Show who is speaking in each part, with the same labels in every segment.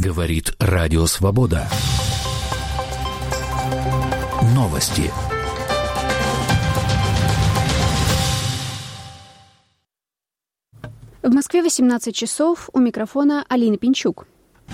Speaker 1: Говорит Радио Свобода. Новости.
Speaker 2: В Москве 18 часов. У микрофона Алина Пинчук.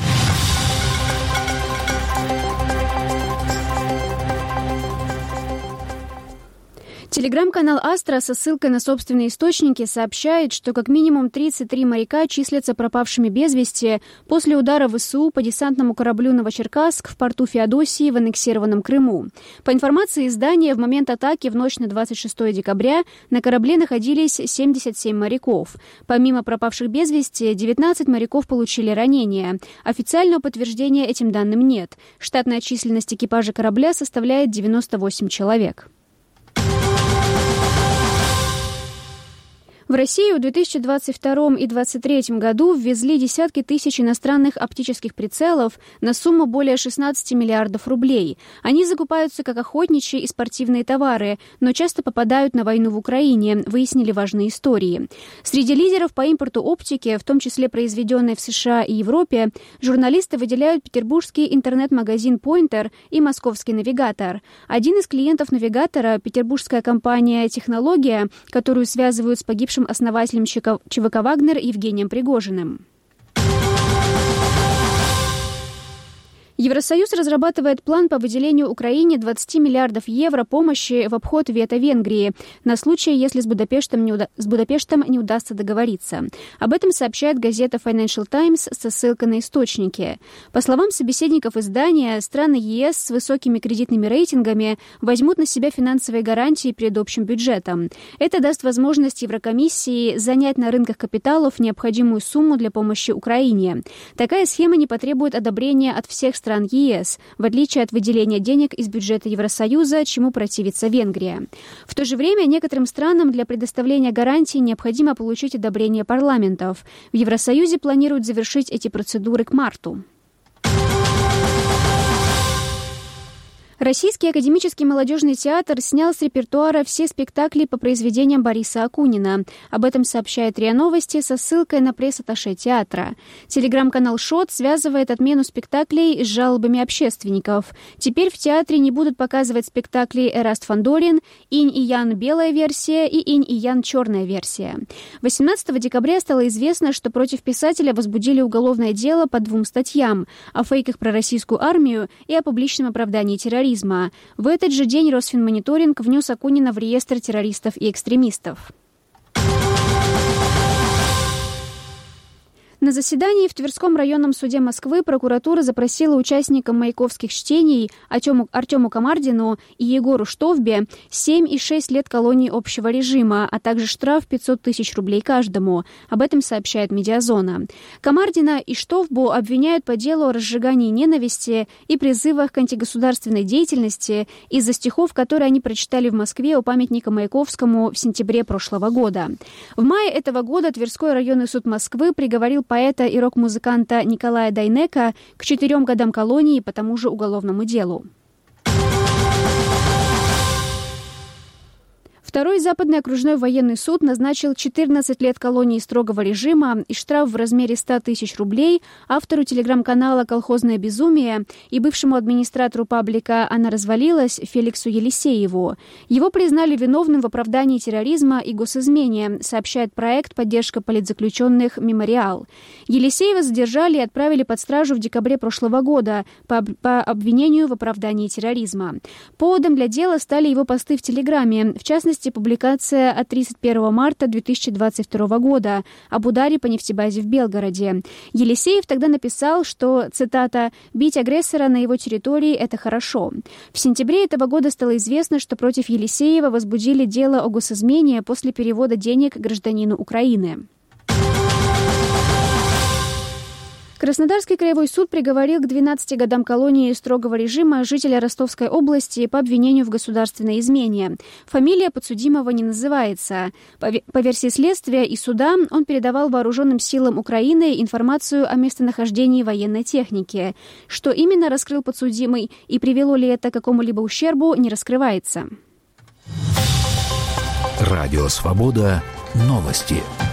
Speaker 2: Телеграм-канал «Астра» со ссылкой на собственные источники сообщает, что как минимум 33 моряка числятся пропавшими без вести после удара ВСУ по десантному кораблю «Новочеркасск» в порту Феодосии в аннексированном Крыму. По информации издания, в момент атаки в ночь на 26 декабря на корабле находились 77 моряков. Помимо пропавших без вести, 19 моряков получили ранения. Официального подтверждения этим данным нет. Штатная численность экипажа корабля составляет 98 человек. В Россию в 2022 и 2023 году ввезли десятки тысяч иностранных оптических прицелов на сумму более 16 миллиардов рублей. Они закупаются как охотничьи и спортивные товары, но часто попадают на войну в Украине, выяснили важные истории. Среди лидеров по импорту оптики, в том числе произведенной в США и Европе, журналисты выделяют петербургский интернет-магазин «Пойнтер» и московский «Навигатор». Один из клиентов «Навигатора» — петербургская компания «Технология», которую связывают с погибшим основателем ЧВК «Вагнер» Евгением Пригожиным. Евросоюз разрабатывает план по выделению Украине 20 миллиардов евро помощи в обход вето Венгрии на случай, если с Будапештом не удастся договориться. Об этом сообщает газета Financial Times со ссылкой на источники. По словам собеседников издания, страны ЕС с высокими кредитными рейтингами возьмут на себя финансовые гарантии перед общим бюджетом. Это даст возможность Еврокомиссии занять на рынках капиталов необходимую сумму для помощи Украине. Такая схема не потребует одобрения от всех стран ЕС, в отличие от выделения денег из бюджета Евросоюза, чему противится Венгрия. В то же время некоторым странам для предоставления гарантий необходимо получить одобрение парламентов. В Евросоюзе планируют завершить эти процедуры к марту. Российский академический молодежный театр снял с репертуара все спектакли по произведениям Бориса Акунина. Об этом сообщает РИА Новости со ссылкой на пресс-атташе театра. Телеграм-канал «Шот» связывает отмену спектаклей с жалобами общественников. Теперь в театре не будут показывать спектакли «Эраст Фандорин», «Инь и Ян» белая версия и «Инь и Ян» черная версия. 18 декабря стало известно, что против писателя возбудили уголовное дело по 2 статьям о фейках про российскую армию и о публичном оправдании терроризма. В этот же день Росфинмониторинг внес Акунина в реестр террористов и экстремистов. На заседании в Тверском районном суде Москвы прокуратура запросила участникам маяковских чтений Артему Камардину и Егору Штовбе 7 и 6 лет колонии общего режима, а также штраф 500 тысяч рублей каждому. Об этом сообщает «Медиазона». Камардина и Штовбу обвиняют по делу о разжигании ненависти и призывах к антигосударственной деятельности из-за стихов, которые они прочитали в Москве у памятника Маяковскому в сентябре прошлого года. В мае этого года Тверской районный суд Москвы приговорил поэта и рок-музыканта Николая Дайнека к 4 годам колонии по тому же уголовному делу. Второй Западный окружной военный суд назначил 14 лет колонии строгого режима и штраф в размере 100 тысяч рублей автору телеграм-канала «Колхозное безумие» и бывшему администратору паблика «Она развалилась» Феликсу Елисееву. Его признали виновным в оправдании терроризма и госизмене, сообщает проект «Поддержка политзаключенных Мемориал». Елисеева задержали и отправили под стражу в декабре прошлого года по обвинению в оправдании терроризма. Поводом для дела стали его посты в Телеграме, в частности, публикация от 31 марта 2022 года об ударе по нефтебазе в Белгороде. Елисеев тогда написал, что, цитата, «бить агрессора на его территории – это хорошо». В сентябре этого года стало известно, что против Елисеева возбудили дело о госизмене после перевода денег гражданину Украины. Краснодарский краевой суд приговорил к 12 годам колонии строгого режима жителя Ростовской области по обвинению в государственной измене. Фамилия подсудимого не называется. По версии следствия и суда, он передавал вооруженным силам Украины информацию о местонахождении военной техники. Что именно раскрыл подсудимый и привело ли это к какому-либо ущербу, не раскрывается.
Speaker 1: Радио «Свобода». Новости.